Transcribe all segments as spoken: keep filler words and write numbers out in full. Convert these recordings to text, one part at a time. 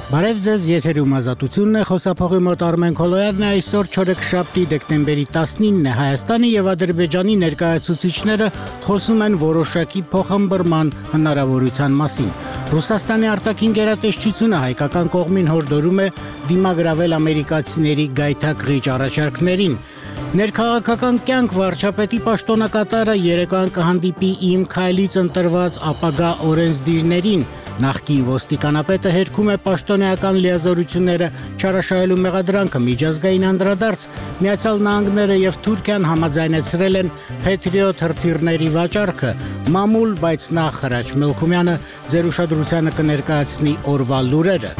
Բարև ձեզ, եթերում ազատությունն է, խոսափողի մոտ Արմեն Քոլոյանն է, այսօր չորեքշաբթի դեկտեմբերի տասնինն է, Հայաստանի եւ Ադրբեջանի ներկայացուցիչները խոսում են որոշակի փոխհմբռնման հնարավորության մասին։ Ռուսաստանի արտաքին գերատեսչությունը հայկական կողմին հորդորում է դիմագրավել ամերիկացիների գայթակղիչ առաջարկներին։ Ներքաղաքական կյանք վարչապետի պաշտոնակատարը երեկոյան կհանդիպի Իմ քայլից ընտրված ապագա օրենսդիրներին։ Նախկին ոստիկանապետը հերքում է պաշտոնեական լիազորությունները չարաշահելու մեղադրանքը միջազգային անդրադարձ։ Միացյալ Նահանգները եւ Թուրքիան համաձայնեցրել են Patriot հրթիռների վաճառքը։ Մամուլ, բայց նախ Հրաչ Մելքումյանը ձեր ուշադրությանը կներկայացնի օրվա լուրերը։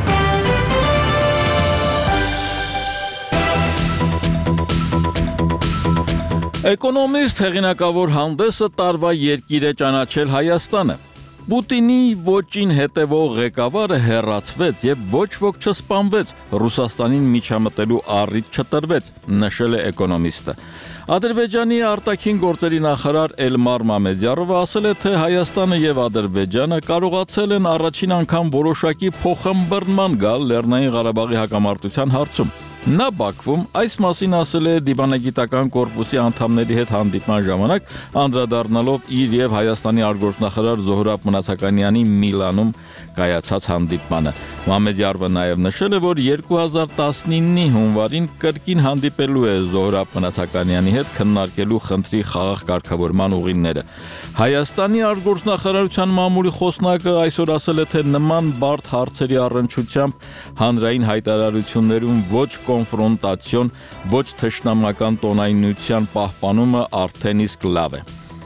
Էկոնոմիստ հեղինակավոր հանդեսը տարվա երկիր է ճանաչել Հայաստանը։ Պուտինի ոճին հետևող ղեկավարը հեռացվեց եւ ոչ ոք չսպանվեց, Ռուսաստանին միջամտելու առիթ չտրվեց, նշել է էկոնոմիստը։ Ադրբեջանի արտաքին գործերի նախարար Էլմար Մամեդյարովը ասել է, թե Հայաստանը եւ Ադրբեջանը կարողացել են առաջին անգամ որոշակի փոխհմբռնման գալ Լեռնային Ղարաբաղի հակամարտության հարցում։ Նա Բաքվում այս մասին ասել է դիվանագիտական կորպուսի անդամների հետ հանդիպման ժամանակ, անդրադառնալով իր եւ Հայաստանի արտգործնախարար Զոհրաբ Մնացականյանի Միլանում կայացած հանդիպմանը։ Մամեդյարովը նաեւ նշել է, որ երկու հազար տասնինի հունվարին կրկին հանդիպելու է Զոհրաբ Մնացականյանի հետ քննարկելու խնդրի խաղաղ կարգավորման ուղիները։ Հայաստանի արտգործնախարարության մամուլի խոսնակը այսօր ասել է, թե նման բարդ հարցերի առնչությամբ հանրային հայտարարություններում ոչ կոնֆրոնտացիոն, ոչ թշնամական տոնայնության պահպանումը արդեն իսկ լավ է։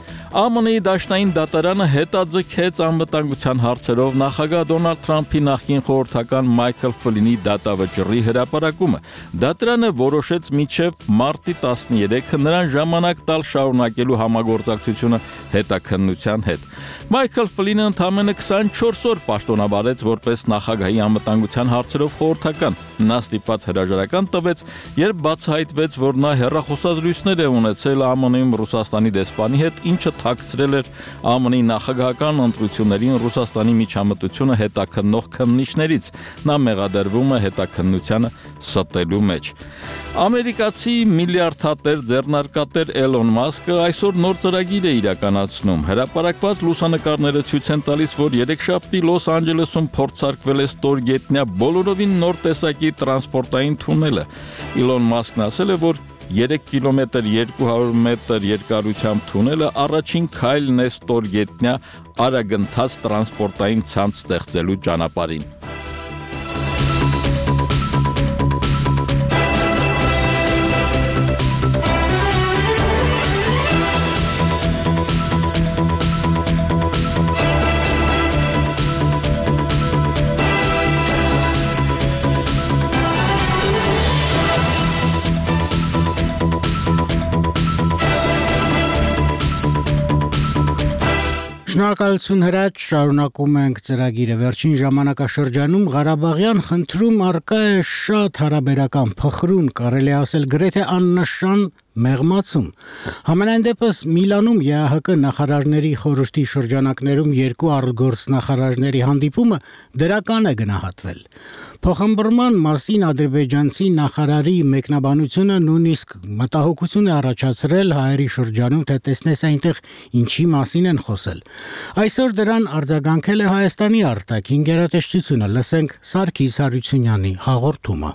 ԱՄՆ-ի դաշնային դատարանը հետաձգեց անվտանգության հարցերով նախագահ Դոնալդ Թրամփի նախկին խորհրդական Մայքլ Ֆլինի դատավճռի հրապարակումը։ Դատարանը որոշեց մինչև մարտի տասներեքը նրան ժամանակ տալ շարունակելու համագործակցությունը հետաքննության հետ։ Մայքլ Ֆլինը ընդամենը քսանչորս օր պաշտոնավարեց որպես նախագահի անվտանգության հարցերով խորհրդական։ Նա ստիպված հրաժարական տվեց, երբ բացահայտվեց, որ նա հեռախոսազրույցներ է ունեցել ԱՄՆ-ում Ռուսաստանի դեսպանի հետ, ինչը թաքցրել էր ԱՄՆ-ի նախագահական ընտրություններին Ռուսաստանի միջամտությունը հետաքննող քննիչներից։ Նա մեղադրվում է հետաքննությանը ստելու մեջ։ Ամերիկացի միլիարդատեր ձեռնարկատեր Էլոն Մասկը այսօր նոր ծրագիր է իրականացնում։ Հրապարակված լուսանկարները ցույց են տալիս, որ երեքշաբթի Լոս Անջելեսում փորձարկվել է ստորգետնյա բոլորովին նոր տեսակի տրանսպորտային թունելը։ Էլոն Մասկն ասել է, որ երեք կիլոմետր երկու հարյուր մետր երկարությամբ թունելը առաջին քայլն է ստորգետնյա արագընթաց տրանսպորտային ցանց ստեղծելու ճանապարհին։ Շնորհակալություն Հրաչ, շարունակում ենք ծրագիրը։ Վերջին ժամանակաշրջանում Ղարաբաղյան խնդրում առկա է շատ հարաբերական փխրուն, կարելի ասել գրեթե աննշան մեղմացում։ Համենայն դեպս Միլանում ԵԱՀԿ նախարարների խորհրդի շրջանակներում երկու արտգործնախարարների հանդիպումը դրական է գնահատվել։ Փոխհմբռնման մասին ադրբեջանցի նախարարի մեկնաբանությունը նույնիսկ մտահոգություն է առաջացրել հայերի շրջանում, թե տեսնես այնտեղ ինչի մասին են խոսել։ Այսօր դրան արձագանքել է Հայաստանի արտաքին գերատեսչությունը։ Լսենք Սարգիս Հարությունյանի հաղորդումը։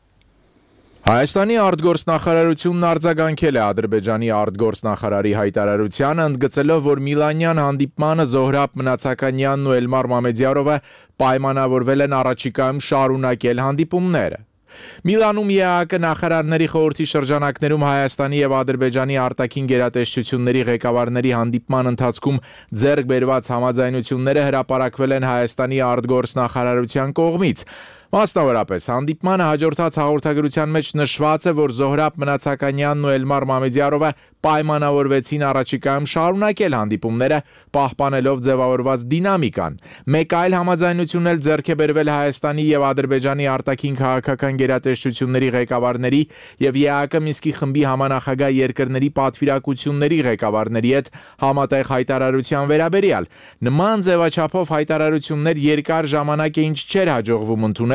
Հայաստանի արտգործնախարարությունն արձագանքել է Ադրբեջանի արտգործնախարարի հայտարարությանը, ընդգծելով, որ Միլանյան հանդիպմանը Զոհրաբ Մնացականյանն ու Էլմար Մամեդյարովը պայմանավորվել են առաջիկայում շարունակել հանդիպումները։ Միլանում ԵԱՀԿ նախարարների խորհրդի շրջանակներում Հայաստանի եւ Ադրբեջանի արտաքին գերատեսչությունների ղեկավարների հանդիպման ընթացքում ձեռք բերված համաձայնությունները հրապարակվել են Հայաստանի արտգործնախարարության կողմից։ Մասնավորապես հանդիպմանը հաջորդած հաղորդագրության մեջ նշված է, որ Զոհրաբ Մնացականյանն ու Էլմար Մամեդյարովը պայմանավորվեցին առաջիկայում շարունակել հանդիպումները, պահպանելով ձևավորված դինամիկան։ Մեկ այլ համաձայնություն էլ ձեռք է բերվել Հայաստանի եւ Ադրբեջանի արտաքին քաղաքական գերատեսչությունների ղեկավարների եւ ԵԱՀԿ Մինսկի խմբի համանախագահ երկրների պատվիրակությունների ղեկավարների հետ համատեղ հայտարարության վերաբերյալ։ Նման ձևաչափով հայտարարություններ երկար ժամանակ է ինչ չէր հաջողվում ընդունել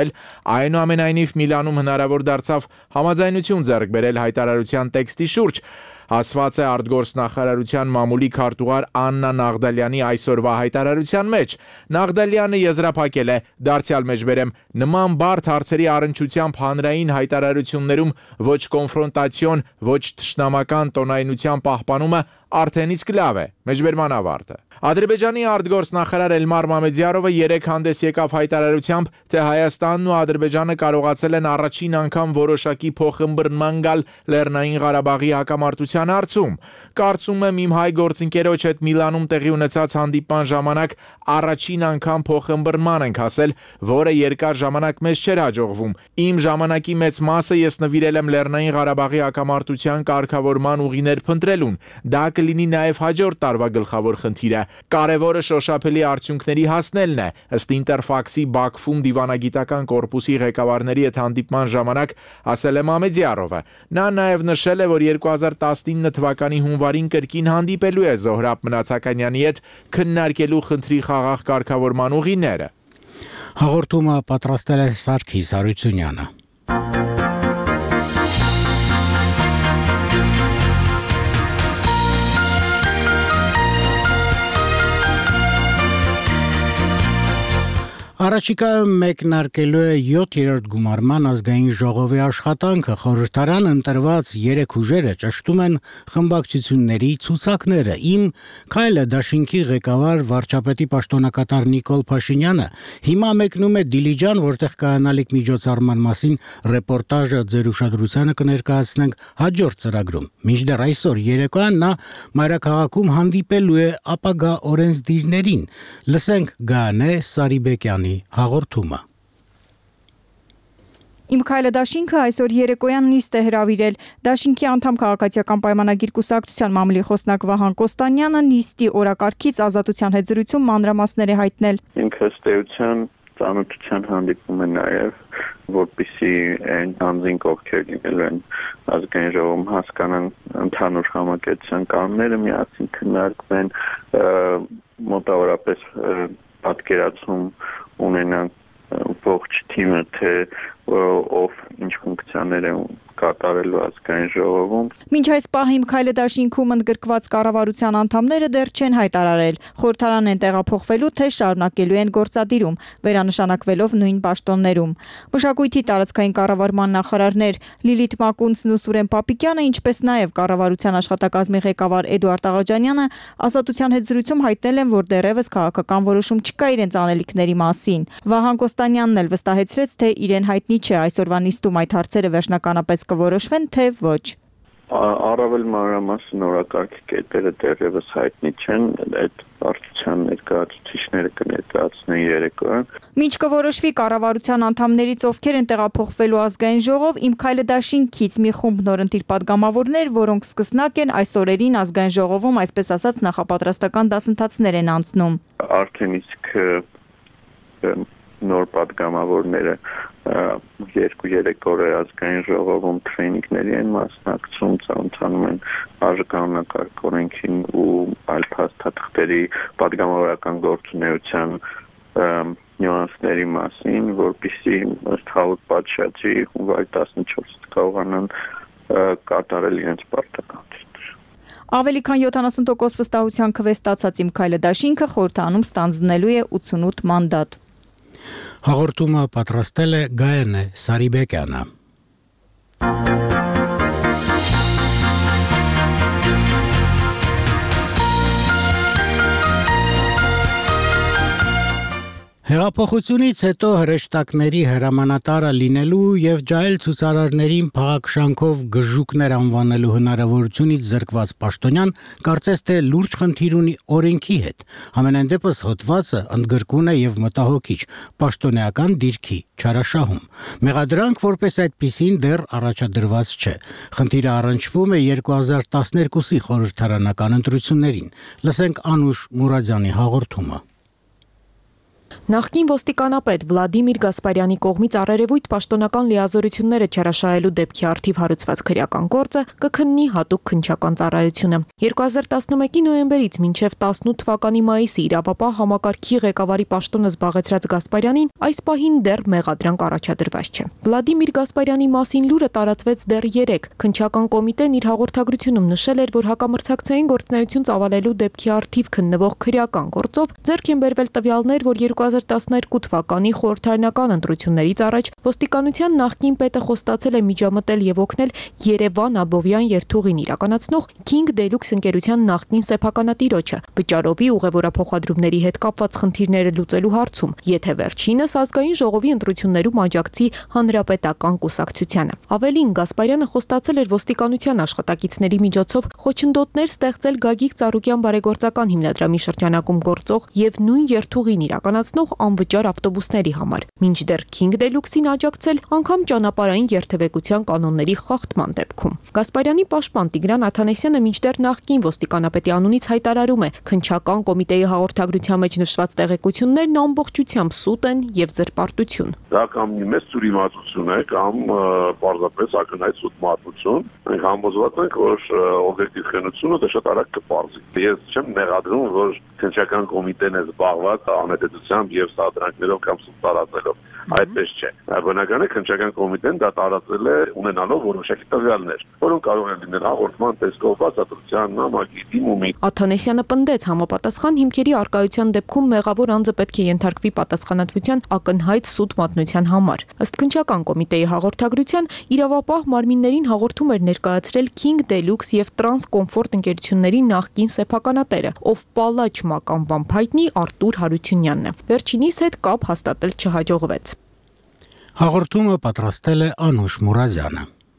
կատարվել, այնուամենայնիվ Միլանում հնարավոր դարձավ համաձայնություն ձեռք բերել հայտարարության տեքստի շուրջ, ասված է արտգործնախարարության մամուլի քարտուղար Աննա Նաղդալյանի այսօրվա հայտարարության մեջ։ Նաղդալյանը եզրափակել է. «Դարձյալ մեջբերեմ, նման բարդ հարցերի առնչությամբ հանրային հայտարարություններում ոչ կոնֆրոնտացիոն, ոչ թշնամական տոնայնության պահպանումը արդեն իսկ լավ է»։ Մեջբերման ավարտը։ Ադրբեջանի արտգործնախարար Էլմար Մամեդյարովը երեկ հանդես եկավ հայտարարությամբ, թե Հայաստանն ու Ադրբեջանը կարողացել են առաջին անգամ որոշակի փոխըմբռնման գալ Լեռնային Ղարաբաղի հակամարտության հարցում։ Կարծում եմ իմ հայ գործընկերոջ հետ Միլանում տեղի ունեցած հանդիպման ժամանակ առաջին անգամ փոխըմբռնման ենք հասել, որը երկար ժամանակ մեզ չէր հաջողվում։ Իմ ժամանակի մեծ մասը ես նվիրել եմ Լեռնային Ղարաբաղի հակամարտության կարգավորման ուղիներ փնտրելուն։ Դա կլինի նաև հաջորդ տարվա գլխավոր խնդիրը։ Կարևորը շոշափելի արդյունքների հասնելն է, ըստ Ինտերֆաքսի Բաքվում դիվանագիտական կորպուսի ղեկավարների հետ հանդիպման ժամանակ ասել է Մամեդյարովը։ Նա նաև նշել է, որ երկու հազար տասնինը թվականի հունվարին կրկին հանդիպելու է Զոհրաբ Մնացականյանի հետ քննարկելու խնդրի խաղաղ կարգավորման ուղիները։ Հաղորդումը պատրաստել է Սարգիս Հարությունյանը։ Առաջիկայում մեկնարկելու է յոթերորդ գումարման ազգային ժողովի աշխատանքը, խորհրդարան ընտրված երեք ուժերը ճշտում են խմբակցությունների ցուցակները։ Իմ քայլը դաշինքի ղեկավար վարչապետի պաշտոնակատար Նիկոլ Փաշինյանը հիմա մեկնում է Դիլիջան, որտեղ կայանալիք միջոցառման մասին ռեպորտաժը ձեր ուշադրությանը կներկայացնենք հաջորդ ծրագրում։ Մինչդեռ այսօր երեկոյան նա մայրաքաղաքում հանդիպելու է ապագա օրենսդիրներին։ Լսենք Գանե Սարիբեկյանի հաղորդումը։ Իմ քայլը դաշինքը այսօր երեկոյան նիստ է հրավիրել։ Դաշինքի անդամ քաղաքացիական պայմանագիր կուսակցության մամուլի խոսնակ Վահան Կոստանյանը նիստի օրակարգից ազատության հետ զրույցում մանրամասներ է հայտնել։ Ինքը ըստ էության ծանոթության հանդիպում է նաև, որպեսզի այն անձինք, ովքեր լինելու են ազգային ժողովում, հասկանան ընդհանուր համակեցության կանոնները, միասին քննարկվեն, մոտավորապես պատկերացում ունենան ողջ թիմը, թե ով ինչ ֆունկցիաներ է կատարելու ազգային ժողովում։ Մինչ այս պահի իմ քայլը դաշինքում ընդգրկված կառավարության անդամները դեռ չեն հայտարարել խորհրդարան են տեղափոխվելու, թե շարունակելու են գործադիրում, վերանշանակվելով նույն պաշտոններում։ Մշակույթի տարածքային կառավարման նախարարներ Լիլիթ Մակունցն ու Սուրեն Պապիկյանը, ինչպես նաև կառավարության աշխատակազմի ղեկավար Էդուարդ Աղաջանյանը ազատության հետ զրույցում հայտնել են, որ դեռևս քաղաքական որոշում չկա իրենց անելիքների մասին։ Վահան Կոստանյանն էլ վստահեցրեց, թե իրեն հայտնի չէ այսօրվա նիստում այդ հարցերը վերջնականապես կորոշվեն, թե ոչ։ Առավել մանրամասն օրակարգի կետերը դեռևս հայտնի չեն, այդ վարչության ներկայացուցիչները կներկայացնեն երեկոյան։ Մինչ կորոշվի կառավարության անդամներից ովքեր են տեղափոխվելու ազգային ժողով, իմ քայլը դաշինքից մի խումբ նորընտիր падգամավորներ, որոնք սկսնակ են այս օրերին ազգային ժողովում, այսպես ասած, նախապատրաստական դասընթացներ են անցնում։ Արդեն իսկ նոր падգամավորները երկու-երեք օր ազգային ժողովում թրեյնինգների են մասնակցում, ծանոթանում են արժանապատվական օրենքին ու այլ փաստաթղթերի падգամավորական գործունեության նյուանսների մասին, որպեսզի ըստ հաղորդակցության պատշաճի հունվարի տասնչորսը կարողանան կատարել իրենց պարտականությունները։ Ավելի քան յոթանասուն տոկոս վստահության քվե ստացած իմ քայլը դաշինքը խորհրդանում ստանձնելու է ութսունութ մանդատ։ Հաղորդումը պատրաստել է Գայանե Սարիբեկյանը։ Հեղափոխությունից հետո հրեշտակների հրամանատարը լինելու եւ ջահել ցուցարարներին փաղաքշանքով գժուկներ անվանելու հնարավորությունից զրկված պաշտոնյան կարծես թե լուրջ խնդիր ունի օրենքի հետ։ Համենայն դեպս հոդվածը ընդգրկուն է եւ մտահոգիչ պաշտոնեական դիրքի չարաշահում։ Մեղադրանք որպես այդպիսին դեռ առաջադրված չէ։ Խնդիրը առնչվում է երկու հազար տասներկուսի խորհրդարանական ընտրություններին։ Լսենք Անուշ Մուրադյանի հաղորդումը։ Նախկին ոստիկանապետ Վլադիմիր Գասպարյանի կողմից առերևույթ պաշտոնական լիազորությունները չարաշահելու դեպքի առթիվ հարուցված քրեական գործը կքննի հատուկ քննչական ծառայությունը։ երկու հազար տասնմեկի նոյեմբերից մինչև տասնութ թվականի մայիսի իրավապահ համակարգի ղեկավարի պաշտոնը զբաղեցրած Գասպարյանին այս պահին դեռ մեղադրանք առաջադրված չէ։ Վլադիմիր Գասպարյանի մասին լուրը տարածվեց դեռ երեկ։ Քննչական կոմիտեն իր հաղորդագրությունում նշել էր, որ հակամրցակցային գործունեություն ծավալելու դեպքի առթիվ քննվող քրեական գործով ձեռք են բերվել տվյալներ, որ երկու հազար տասներկու թվականի խորհրդարանական ընտրություններից առաջ ոստիկանության նախկին պետը խոստացել է միջամտել եւ օգնել Երևան Աբովյան երթուղին իրականացնող King Deluxe ընկերության նախկին սեփականատիրոջը վճարովի ուղևորափոխադրումների հետ կապված խնդիրները լուծելու հարցում, եթե վերջինս ազգային ժողովի ընտրություններում աջակցի հանրապետական կուսակցությանը։ Ավելին, Գասպարյանը խոստացել էր ոստիկանության աշխատակիցների միջոցով խոչընդոտներ ստեղծել Գագիկ Ծառուկյան բարեգործական հիմնադրամի շրջանակում գործող եւ նույն երթուղին իրականացնող անվճար ավտոբուսների համար, մինչդեռ King Deluxe-ին աջակցել անգամ ճանապարհային երթևեկության կանոնների խախտման դեպքում։ Գասպարյանի պաշտպան Տիգրան Աթանեսյանը մինչդեռ նախկին ոստիկանապետի անունից հայտարարում է, քննչական կոմիտեի հաղորդագրության մեջ նշված տեղեկություններն ամբողջությամբ սուտ են եւ զրպարտություն։ Դա կամ մեծ ծուրիմացություն է, կամ պարզապես ակնհայտ սուտ մատություն։ Մենք համոզված ենք, որ օբյեկտիվ խենությունը դա շատ արագ կպարզի։ Ես չեմ մեղադրում, որ քննչական կոմիտեն է զբաղված անհետեծությամբ եւ սադրանքներով կամ սուտ տարածելով։ Այդպես չէ։ Բնական է քննչական կոմիտեն դա տարածել է ունենալով որոշակի տվյալներ, որոնք կարող են լինել հաղորդման տեսքով, բացատրության, նամակի, դիմումի։ Աթանեսյանը պնդեց, համապատասխան հիմքերի արկայության դեպքում մեղավոր անձը պետք է ենթարկվի պատասխանատվության ակնհայտ սուտ մատնության համար։ Ըստ քննչական կոմիտեի հաղորդագրության, իրավապահ մարմիններին հաղորդում էր ներկայացրել King Deluxe եւ Trans Comfort ընկերությունների նախկին սեփականատերը, ով Պալաչ մականվամբ հայտնի Արտուր Հարությունյանն է։ Վերջինիս հետ կապ հաստատել չհաջողվեց։ Հաղորդումը պատրաստել է Անուշ Մուրազյանը։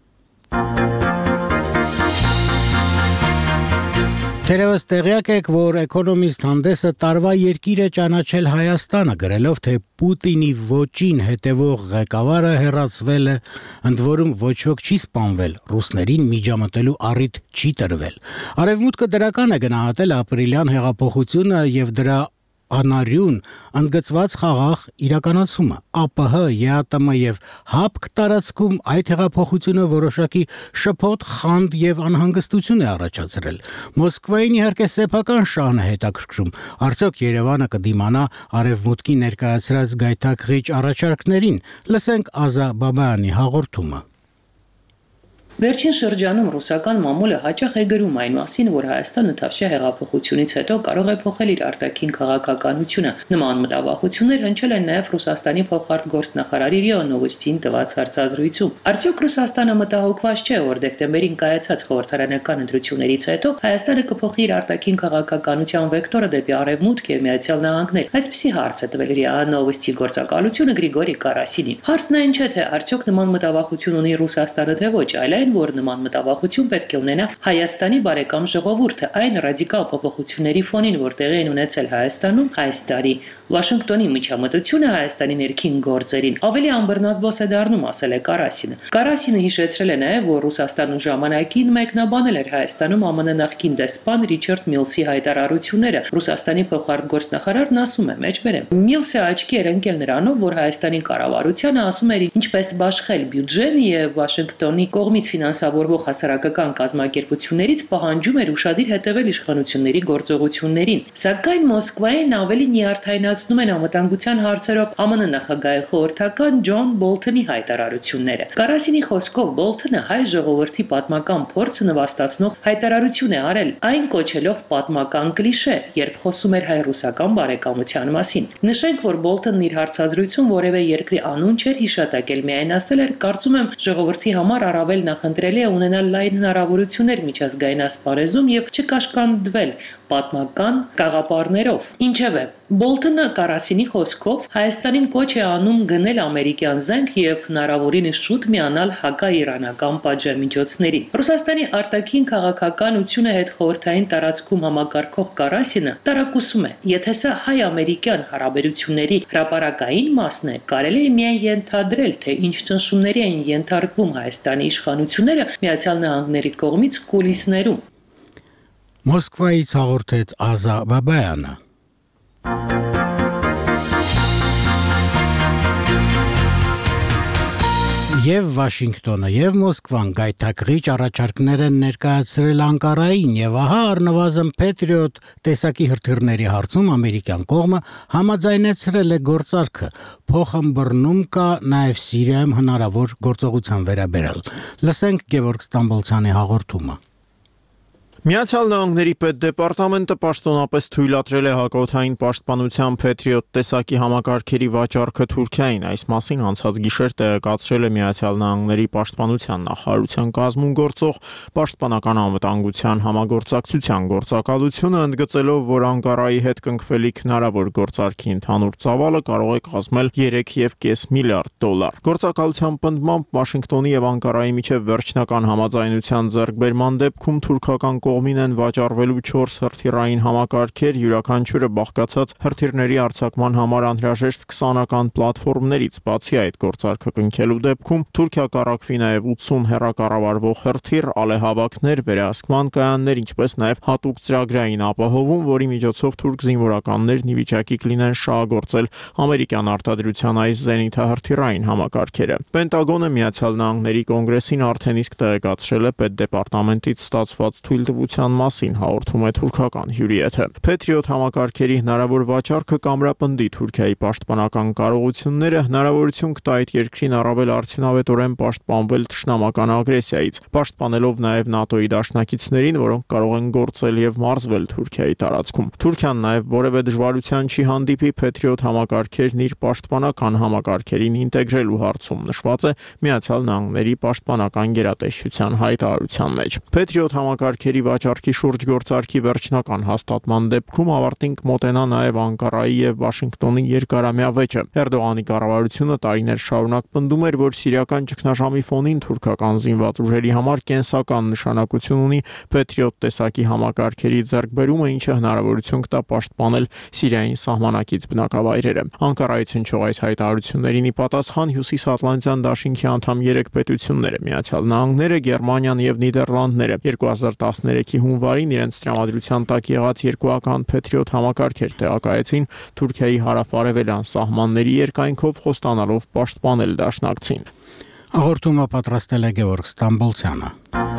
Թերևս տեղյակ եք, որ Economist հանդեսը տարվա երկիր է ճանաչել Հայաստանը, գրելով, թե Պուտինի ոճին հետևող ղեկավարը հեռացվել է, ընդ որում ոչ ոք չի սպանվել, ռուսներին միջամտելու առիթ չի տրվել։ Արևմուտքը դրական է գնահատել ապրիլյան հեղափոխությունը եւ դրա անարյուն ընդգծված խաղաղ իրականացումը։ ԱՊՀ, ԵԱՏՄ եւ ՀԱՊԿ տարածքում այդ հեղափոխությունը որոշակի շփոթ, խանդ եւ անհանգստություն է առաջացրել։ Մոսկվային իհարկե սեփական շահն է հետաքրքրում։ Արդյոք Երևանը կդիմանա արևմուտքի ներկայացրած գայթակղիչ առաջարկներին։ Լսենք Ազա Բաբայանի հաղորդումը։ Վերջին շրջանում ռուսական մամուլը հաճախ է գրում այն մասին, որ Հայաստանը Թավշյա հեղափոխությունից հետո կարող է փոխել իր արտաքին քաղաքականությունը։ Նման մտավախություններ հնչել են նաև Ռուսաստանի փոխարտգործնախարար ՌԻԱ Նովոստին տված հարցազրույցում։ Արդյոք Ռուսաստանը մտահոգված չէ, որ դեկտեմբերին կայացած խորհրդարանական ընտրություններից հետո Հայաստանը կփոխի իր արտաքին քաղաքականության վեկտորը դեպի արևմուտք եւ Միացյալ Նահանգներ։ Այսպիսի հարց է տվել ՌԻԱ Նովոստի գործակալությունը Գրիգորի Կարասինին։ Հարցն այն չէ, թե արդյոք նման մտավախություն ունի Ռուսաստանը թե ոչ, այլ որ նման մտավախություն պետք է ունենա Հայաստանի բարեկամ ժողովուրդը այն ռադիկալ փոփոխությունների ֆոնին, որ տեղի են ունեցել Հայաստանում այս տարի։ Վաշինգտոնի միջամտությունը Հայաստանի ներքին գործերին ավելի անբռնազբոս է դառնում, ասել է Կարասինը։ Կարասինը հիշեցրել է նաև, որ Ռուսաստանը ժամանակին մեկնաբանել էր Հայաստանում ԱՄՆ նախկին դեսպան Ռիչարդ Միլսի հայտարարությունները։ Ռուսաստանի փոխարտգործնախարարն ասում է, մեջբերեմ, Միլսը աչքի էր ընկել նրանով, որ Հայաստանի կառավարությանը ասում էր ինչպես բաշխել բյուջեն եւ Վաշինգտոնի կողմից ֆինանսավորվող հասարակական կազմակերպություններից պահանջում էր ուշադիր հետևել իշխանությունների գործողություններին։ Սակայն Մոսկվային ավելի նյարդայնացնում են անվտանգության հարցերով ԱՄՆ նախագահի խորհրդական Ջոն Բոլթոնի հայտարարությունները։ Կարասինի խոսքով Բոլթոնը հայ ժողովրդի պատմական փորձը նվաստացնող հայտարարություն է արել, այն կոչելով պատմական կլիշե, երբ խոսում էր հայ-ռուսական բարեկամության մասին։ Նշենք, որ Բոլթոնն իր հարցազրույցում որևէ երկրի անուն չէր հիշատակել, միայն ասել էր, կարծում եմ ժողովրդի համար առավել նախընտրելի է ունենալ լայն հնարավորություններ միջազգային ասպարեզում եւ չկաշկանդվել պատմական կաղապարներով։ Ինչևէ, Բոլթոնը Կարասինի խոսքով Հայաստանին կոչ է անում գնել ամերիկյան զենք եւ հնարավորինս շուտ միանալ հակաիրանական պատժամիջոցներին։ Ռուսաստանի արտաքին քաղաքականությունը հետ խորհրդային տարածքում համակարգող Կարասինը տարակուսում է, եթե սա հայ-ամերիկյան հարաբերությունների հրապարակային մասն է, կարելի է միայն ենթադրել, թե ինչ ճնշումների են ենթարկվում Հայաստանի իշխանությունները Միացյալ Նահանգների կողմից կուլիսներում։ Մոսկվայից հաղորդեց Ազա Բաբայանը։ Եվ Վաշինգտոնը եւ Մոսկվան գայթակղիչ առաջարկներ են ներկայացրել Անկարային եւ ահա առնվազն Patriot տեսակի հրթիռների հարցում ամերիկյան կողմը համաձայնեցրել է գործարքը, փոխըմբռնում կա նաեւ Սիրիայում հնարավոր գործողության վերաբերյալ։ Լսենք Գևորգ Ստամբոլցյանի հաղորդումը։ Միացյալ Նահանգների պետդեպարտամենտը պաշտոնապես թույլատրել է հակաօդային պաշտպանության Patriot տեսակի համակարգերի վաճառքը Թուրքիային։ Այս մասին անցած գիշեր տեղեկացրել է Միացյալ Նահանգների պաշտպանության նախարարության կազմում գործող պաշտպանական անվտանգության համագործակցության գործակալությունը, ընդգծելով, որ Անկարայի հետ կնքվելիք հնարավոր գործարքի ընդհանուր ծավալը կարող է կազմել երեք կόμμα պենս միլիարդ դոլար։ Գործակալության պնդմամբ Վաշինգտոնի եւ Անկարայի միջև վերջնական համաձայնության ձեռքբերման դեպքում թուրքական կողմին են վաճառվելու չորս հրթիռային համակարգեր, յուրաքանչյուրը բաղկացած հրթիռների արձակման համար անհրաժեշտ քսանական պլատֆորմներից։ Բացի այդ, գործարքը կնքելու դեպքում Թուրքիա կառավարվի նաև ութսուն հեռակառավարվող հրթիռ, ալեհավաքներ, վերահսկման կայաններ, ինչպես նաև հատուկ ծրագրային ապահովում, որի միջոցով թուրք զինվորականներն ի վիճակի կլինեն շահագործել ամերիկյան արտադրության այս զենիթահրթիռային համակարգերը։ Պենտագոնը Միացյալ Նահանգների կոնգրեսին արդեն իսկ տեղեկացրել է պետդեպարտամենտից ստացված թույլտվության մասին, հաղորդում է թուրքական հյուրիեթը։ Patriot համակարգերի հնարավոր վաճառքը կամրապնդի Թուրքիայի պաշտպանական կարողությունները, հնարավորություն կտա այդ երկրին առավել արդյունավետորեն պաշտպանվել թշնամական ագրեսիայից, պաշտպանելով նաև ՆԱՏՕ-ի դաշնակիցներին, որոնք կարող են գործել եւ մարզվել Թուրքիայի տարածքում։ Թուրքիան նաև որևէ դժվարության չի հանդիպի Patriot համակարգերն իր պաշտպանական համակարգերին ինտեգրելու հարցում, նշված է Միացյալ Նահանգների պաշտպանական գերատեսչության հայտարարության մեջ։ Patriot համակարգերի վաճառքի շուրջ գործարքի վերջնական հաստատման դեպքում ավարտին կմոտենա նաև Անկարայի եւ Վաշինգտոնի երկարամյա վեճը։ Էրդողանի կառավարությունը տարիներ շարունակ պնդում էր, որ սիրիական ճգնաժամի ֆոնին թուրքական զինված ուժերի համար կենսական նշանակություն ունի Patriot տեսակի համակարգերի ձեռքբերումը, ինչը հնարավորություն կտա պաշտպանել Սիրիային սահմանակից բնակավայրերը։ Անկարայից հնչող այս հայտարարություններին ի պատասխան Հյուսիսատլանտյան դաշինքի անդամ երեք պետությունները՝ Միացյալ Նահանգները, Գերմանիան եւ Նիդերլանդները երկու հազար տասներեքի հունվարին իրենց տրամադրության տակ եղած երկուական Patriot համակարգեր տեղակայեցին Թուրքիայի հարավ-արևելյան սահմանների երկայնքով, խոստանալով պաշտպանել դաշնակցին։ Հաղորդումը պատրաստել է Գևորգ Ստամբոլցյանը։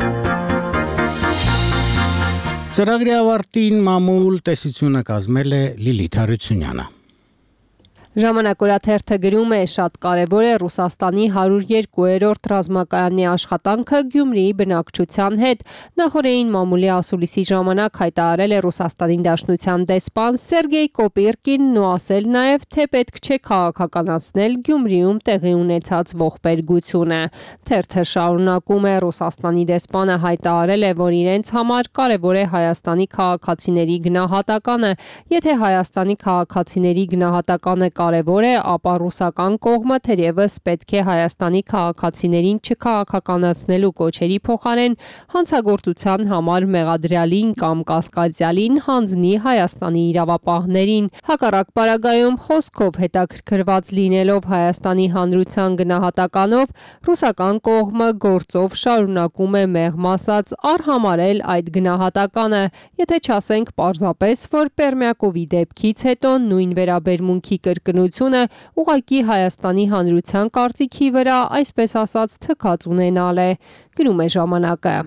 Ծրագրի ավարտին մամուլ տեսությունը կազմել է Լիլիթ Հարությունյանը։ Ժամանակորաթերթը գրում է, շատ կարևոր է Ռուսաստանի հարյուր երկու-րդ ռազմակայանի աշխատանքը Գյումրիի բնակչության հետ։ Նախորդային մամուլի ասուլիսի ժամանակ հայտարարել է Ռուսաստանի Դաշնության դեսպան Սերգեյ Կոպիրկինն ու ասել նաև, թե պետք չէ քաղաքականացնել Գյումրիում տեղի ունեցած ողբերգությունը։ Թերթը շարունակում է, Ռուսաստանի դեսպանը հայտարարել է, որ իրենց համար կարևոր է Հայաստանի քաղաքացիների գնահատականը։ Եթե Հայաստանի քաղաքացիների գնահատականը կարևոր է, ապա ռուսական կողմը թերևս պետք է Հայաստանի քաղաքացիներին չքաղաքականացնելու կոչերի փոխարեն հանցագործության համար մեղադրյալին կամ կասկածյալին հանձնի Հայաստանի իրավապահներին։ Հակառակ պարագայում խոսքով հետաքրքրված լինելով Հայաստանի հանրության գնահատականով, ռուսական կողմը գործով շարունակում է մեղմ ասած արհամարել այդ գնահատականը, եթե չասենք պարզապես, որ Պերմյակովի դեպքից հետո նույն վերաբերմունքի կրկնությունը ուղղակի Հայաստանի հանրության կարծիքի վրա, այսպես ասած, թքած ունենալ է, գրում է ժամանակը։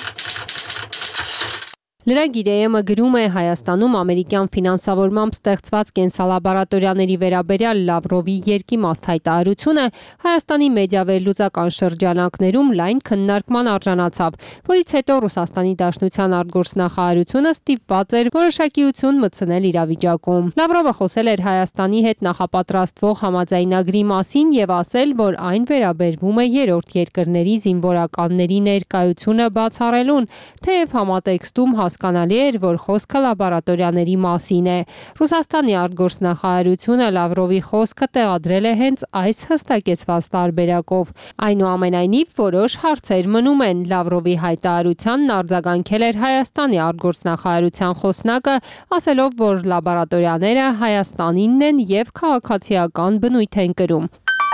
Լրագիր-ը գրում է, Հայաստանում ամերիկյան ֆինանսավորմամբ ստեղծված կենսալաբորատորիաների վերաբերյալ Լավրովի երկիմաստ հայտարարությունը Հայաստանի մեդիավերլուծական շրջանակներում լայն քննարկման արժանացավ, որից հետո Ռուսաստանի Դաշնության արտգործնախարարությունը ստիպված էր որոշակիություն մտցնել իրավիճակում։ Լավրովը խոսել էր Հայաստանի հետ նախապատրաստվող համաձայնագրի մասին եւ ասել, որ այն վերաբերվում է երրորդ երկրների զինվորականների ներկայությունը բացառելուն, թեև համատեքստում հասկանալի էր, որ խոսքը լաբորատորիաների մասին է։ Ռուսաստանի արտգործնախարարությունը Լավրովի խոսքը տեղադրել է հենց այս հստակեցված տարբերակով։ Այնուամենայնիվ, որոշ հարցեր մնում են։ Լավրովի հայտարարությանն արձագանքել էր Հայաստանի արտգործնախարարության խոսնակը, ասելով, որ լաբորատորիաները Հայաստանինն են եւ քաղաքացիական բնույթ են կրում։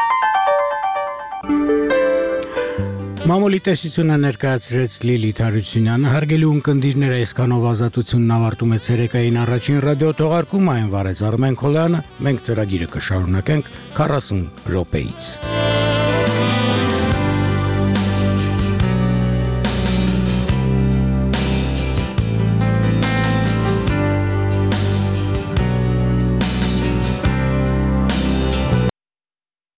Մամուլի տեսությունը ներկայացրեց Լիլիթ Հարությունյանը, հարգելի ունկնդիրներ, այսքանով ազատությունն ավարտում է ցերեկային առաջին ռադիո թողարկումը, այն վարեց Արմեն Քոլյանը, մենք ծրագիրը կշարունակենք քառասուն րոպեից։